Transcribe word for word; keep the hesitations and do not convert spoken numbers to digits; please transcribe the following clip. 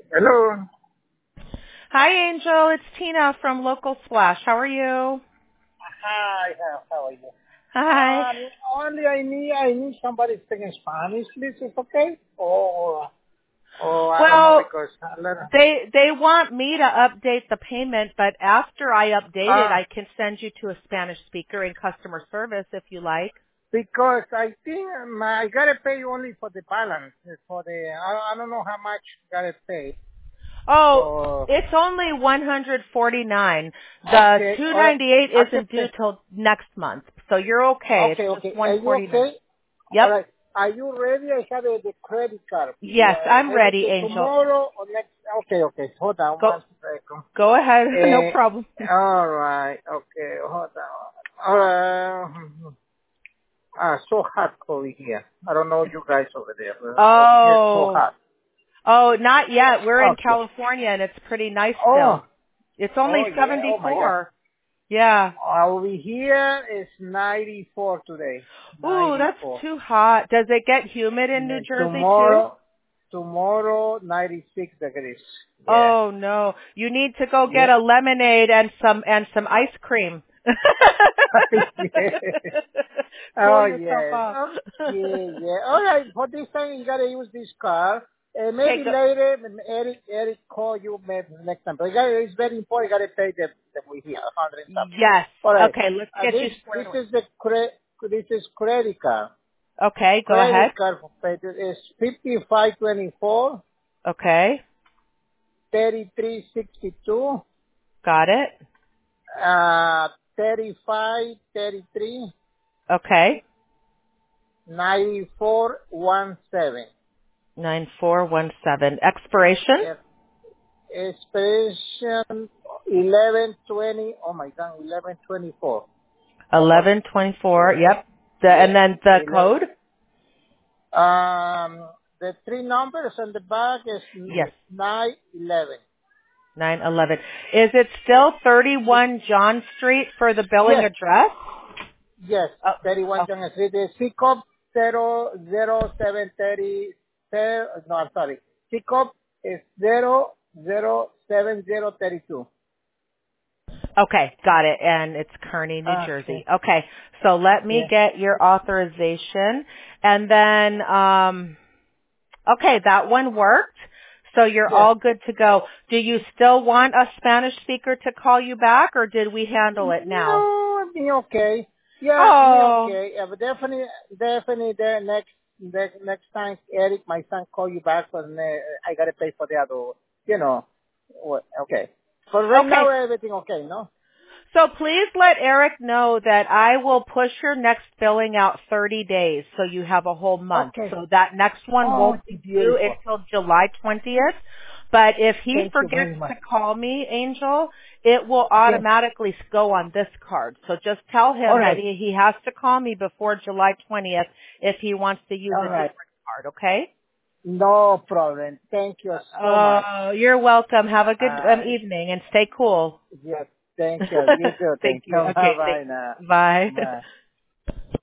Hello. Hi, Angel. It's Tina from Local Splash. How are you? Hi, how, how are you? Hi. Um, only I need I need somebody speaking Spanish, please. It's okay? Or or I don't know Well, because a lot of, they they want me to update the payment, but after I update it, ah I can send you to a Spanish speaker in customer service if you like. because I think my, I gotta pay only for the balance for the I, I don't know how much gotta pay. Oh, So it's only one hundred forty-nine. The okay, two all right, ninety-eight I can isn't due pay. till next month, so you're okay. It's Okay, just okay. Are you one forty-nine. okay? All Yep. right. Are you ready? I have a, the credit card. Yes, Uh, I'm maybe ready, t- Angel. tomorrow or next. Okay, okay. Hold on Go one second. go ahead. No problem. Uh, all right. Okay. Hold on. Uh, ah, so hot over here. I don't know you guys over there. But over here, it's so Oh. hot. Oh, not yet. We're in Okay. California and it's pretty nice Oh. still. It's only Oh yeah. Oh my God. seventy-four. Yeah. Over here is ninety-four today. Ooh, that's ninety-four. too hot. Does it get humid in New And Jersey too? tomorrow, tomorrow, ninety-six degrees. Yeah. Oh no. You need to go get Yeah. a lemonade and some and some ice cream. yeah. Cool Oh, yourself yes. off. Oh, yeah, yeah. All right. For this time, you got to use this car. Uh, Okay, maybe go. later, when Eric, Eric call you maybe next time. But you gotta, it's very important. You got to pay the, the we here, a hundred and something. Yes. All right. Okay, let's Uh, get you this, squared this away. is the cre- this is credit card. Okay, go ahead. Credit card for pay is fifty-five twenty-four, Okay. thirty-three sixty-two. Got it. Uh, thirty-five, thirty-three, Okay. ninety-four, seventeen. nine four one seven. Expiration? Yes. Expiration eleven twenty. Oh my God, eleven twenty-four. Almost. eleven twenty-four. Yeah. Yep. The, and Yeah. then the eleven. code? Um, the three numbers on the back is Yes. nine eleven. nine eleven. Is it still thirty-one John Street for the billing Yes. address? Yes. Oh, thirty-one okay. John Street. The C O P zero zero seven thirty. No, I'm sorry. C O P is zero zero seven zero thirty two. Okay, got it. And it's Kearney, New Okay. Jersey. Okay, so let me Yeah. get your authorization. And then, um, okay, that one worked. So you're Yes. all good to go. Do you still want a Spanish speaker to call you back or did we handle it now? No, me okay. Yeah, me Oh, okay. Yeah, but definitely, definitely the next, the next time Eric, my son, call you back, and uh, I gotta pay for the other, you know. What? Okay. But right okay. now everything okay, no? So please let Eric know that I will push your next billing out thirty days so you have a whole month. Okay. So that next one Oh, won't it's be due beautiful. until July twentieth. But if he Thank you forgets very much. to call me, Angel, it will Yes. automatically go on this card. So just tell All him that right. he, he has to call me before July twentieth if he wants to use a All right. different card, okay? No problem. Thank you so much. Oh, you're welcome. Have a good um, Uh, evening and stay cool. yes. Thank you. You too. Thank Thank you. you. Bye Okay, thank bye now. you. Bye. Bye.